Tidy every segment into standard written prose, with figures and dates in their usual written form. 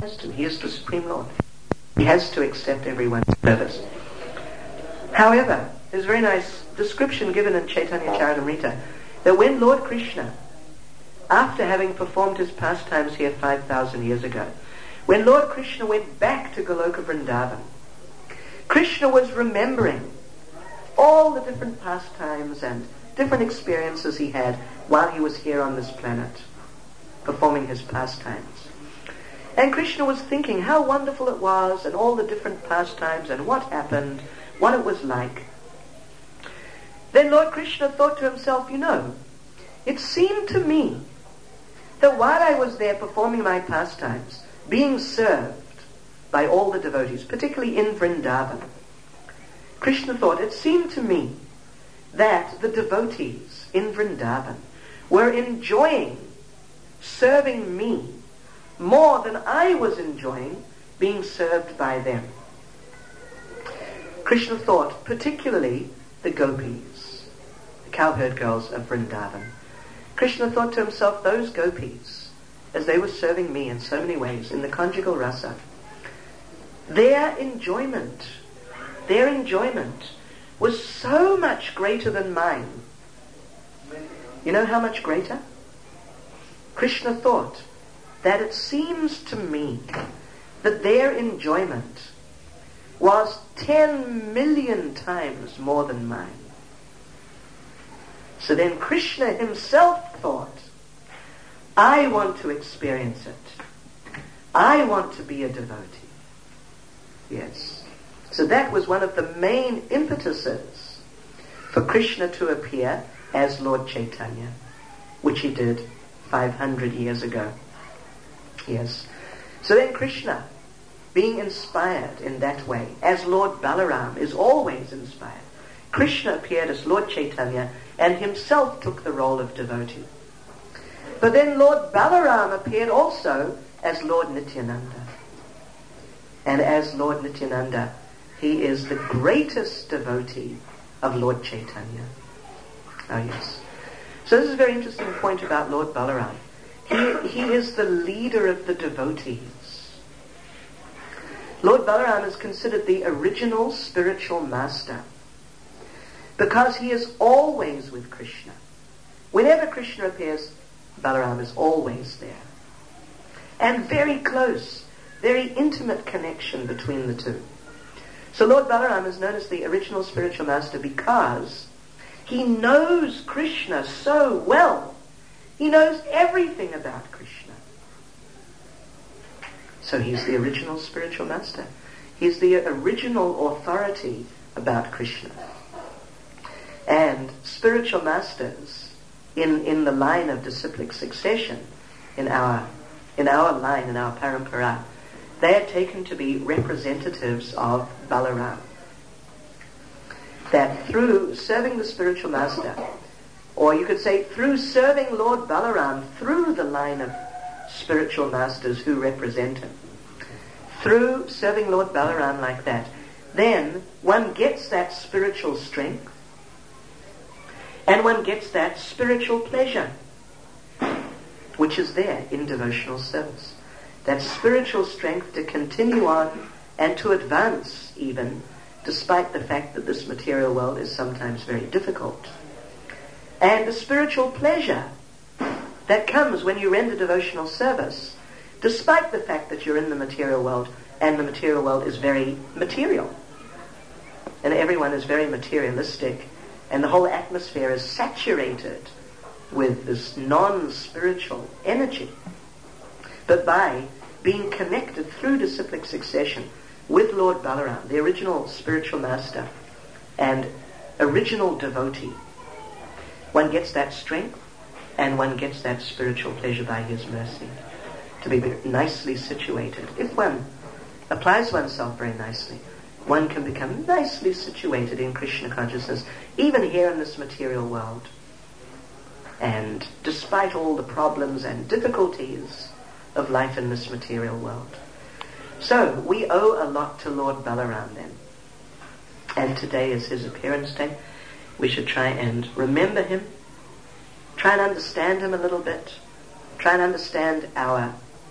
He is the Supreme Lord. He has to accept everyone's service. However, there's a very nice description given in Chaitanya Charitamrita that when Lord Krishna, after having performed his pastimes here 5,000 years ago, when Lord Krishna went back to Goloka Vrindavan, Krishna was remembering all the different pastimes and different experiences he had while he was here on this planet, performing his pastimes. And Krishna was thinking how wonderful it was and all the different pastimes and what happened, what it was like. Then Lord Krishna thought to himself, it seemed to me that while I was there performing my pastimes, being served by all the devotees, particularly in Vrindavan, Krishna thought, it seemed to me that the devotees in Vrindavan were enjoying serving me more than I was enjoying being served by them. Krishna thought particularly the gopis, the cowherd girls of Vrindavan. Krishna thought to himself, those gopis, as they were serving me in so many ways in the conjugal rasa, their enjoyment was so much greater than mine. You know how much greater? Krishna thought that it seems to me that their enjoyment was 10 million times more than mine. So then Krishna himself thought, I want to experience it. I want to be a devotee. Yes. So that was one of the main impetuses for Krishna to appear as Lord Chaitanya, which he did 500 years ago. Yes. So then Krishna, being inspired in that way, as Lord Balaram is always inspired, Krishna appeared as Lord Chaitanya and himself took the role of devotee. But then Lord Balaram appeared also as Lord Nityananda. And as Lord Nityananda, he is the greatest devotee of Lord Chaitanya. Oh yes. So this is a very interesting point about Lord Balaram. He is the leader of the devotees. Lord Balaram is considered the original spiritual master because he is always with Krishna. Whenever Krishna appears, Balaram is always there. And very close, very intimate connection between the two. So Lord Balaram is known as the original spiritual master because he knows Krishna so well. He knows everything about Krishna. So he's the original spiritual master. He's the original authority about Krishna. And spiritual masters in the line of disciplic succession, in our line, in our parampara, they are taken to be representatives of Balaram. That through serving the spiritual master, or you could say through serving Lord Balaram through the line of spiritual masters who represent him, through serving Lord Balaram like that, then one gets that spiritual strength and one gets that spiritual pleasure which is there in devotional service. That spiritual strength to continue on and to advance even despite the fact that this material world is sometimes very difficult. And the spiritual pleasure that comes when you render devotional service, despite the fact that you're in the material world, and the material world is very material. And everyone is very materialistic, and the whole atmosphere is saturated with this non-spiritual energy. But by being connected through disciplic succession with Lord Balaram, the original spiritual master and original devotee, one gets that strength and one gets that spiritual pleasure by his mercy to be nicely situated. If one applies oneself very nicely, one can become nicely situated in Krishna consciousness, even here in this material world. And despite all the problems and difficulties of life in this material world. So, we owe a lot to Lord Balaram then. And today is his appearance day. We should try and remember him, try and understand him a little bit, try and understand our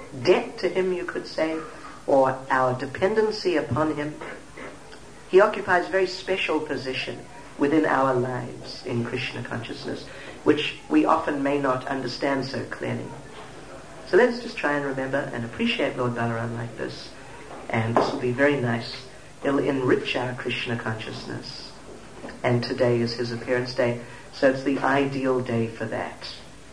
debt to him, you could say, or our dependency upon him. He occupies a very special position within our lives in Krishna consciousness, which we often may not understand so clearly. So let's just try and remember and appreciate Lord Balaram like this, and this will be very nice. It'll enrich our Krishna consciousness. And today is his appearance day, so it's the ideal day for that.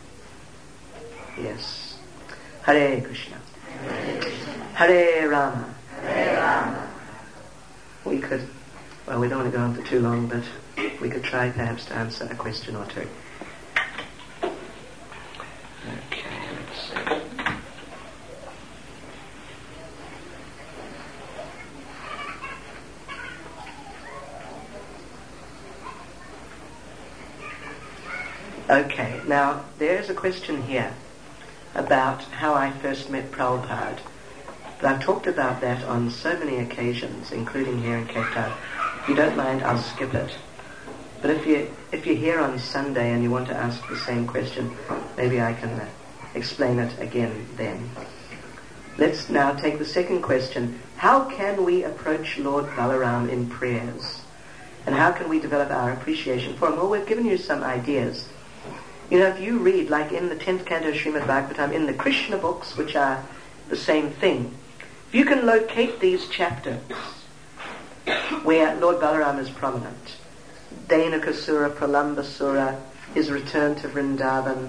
Yes. Hare Krishna. Hare Rama. Hare Rama. We could, well, we don't want to go on for too long, but we could try perhaps to answer a question or two. Okay, let's see. Okay, now there's a question here about how I first met Prabhupada. But I've talked about that on so many occasions, including here in Cape Town. If you don't mind, I'll skip it. But if you're here on Sunday and you want to ask the same question, maybe I can explain it again then. Let's now take the second question. How can we approach Lord Balaram in prayers? And how can we develop our appreciation for him? Well, we've given you some ideas. You know, if you read, like in the 10th canto of Srimad Bhagavatam, in the Krishna books, which are the same thing, if you can locate these chapters where Lord Balaram is prominent, Dhenukasura, Pralambasura, his return to Vrindavan,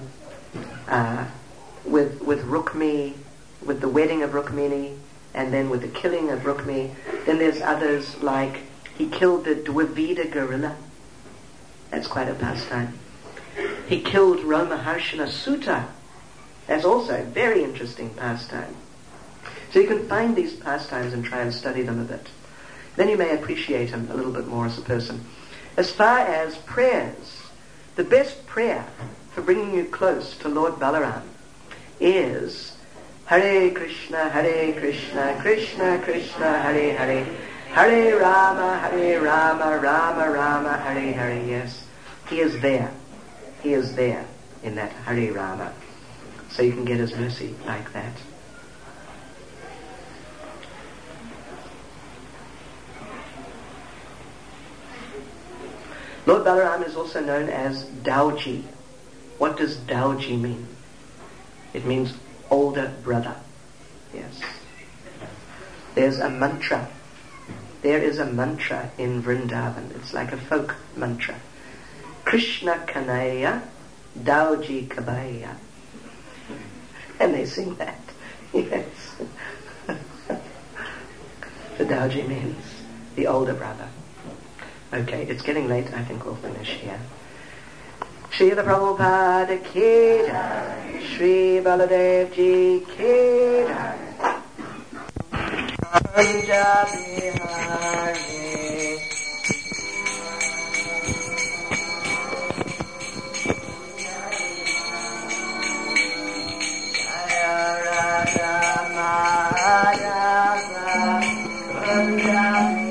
with Rukmi, with the wedding of Rukmini, and then with the killing of Rukmi. Then there's others like he killed the Dvivida gorilla. That's quite a pastime. He killed Romaharshana Sutta. That's also a very interesting pastime. So you can find these pastimes and try and study them a bit. Then you may appreciate him a little bit more as a person. As far as prayers, the best prayer for bringing you close to Lord Balaram is Hare Krishna, Krishna Krishna, Hare Hare, Hare Rama, Rama Rama, Hare Hare. Yes, he is there. He is there in that Hare Rama. So you can get his mercy like that. Lord Balaram is also known as Dauji. What does Dauji mean? It means older brother. Yes. There's a mantra. There is a mantra in Vrindavan. It's like a folk mantra. Krishna Kanaya, Dauji Kabaya. And they sing that. Yes. The Dauji means the older brother. Okay, it's getting late. I think we'll finish here. Srila Prabhupada ki jai, Sri Baladev ji ki jai. Punjabi Hari. Jaya Radha Madhava Punjabi.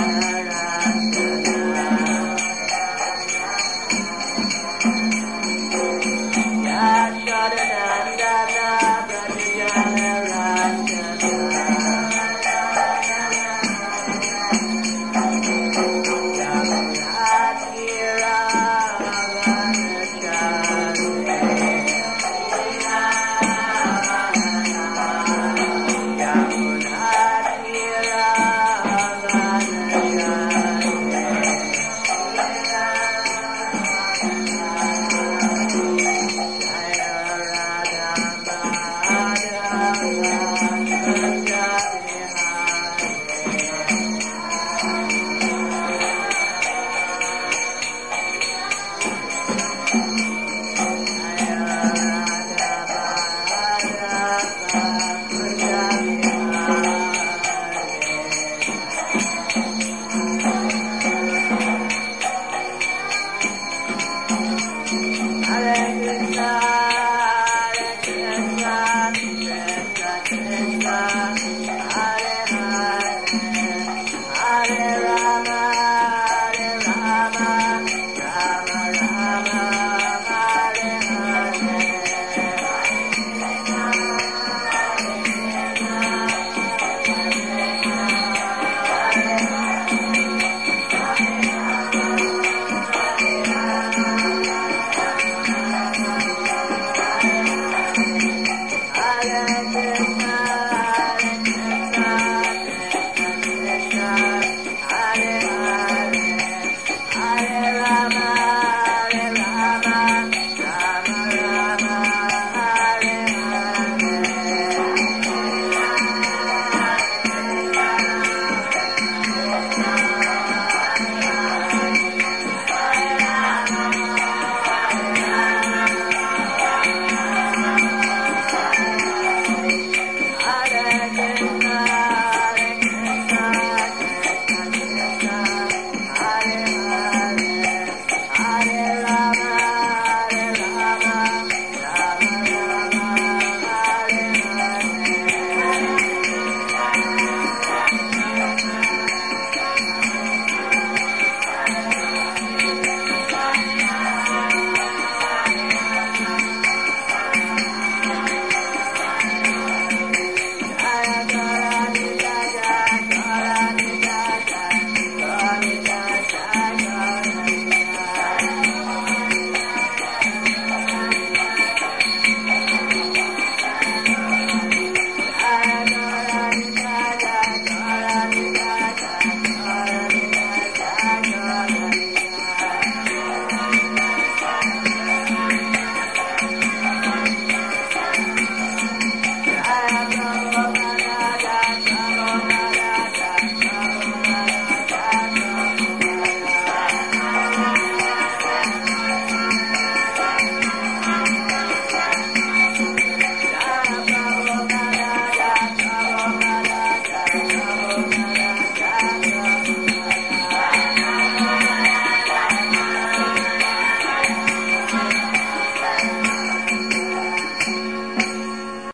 Hare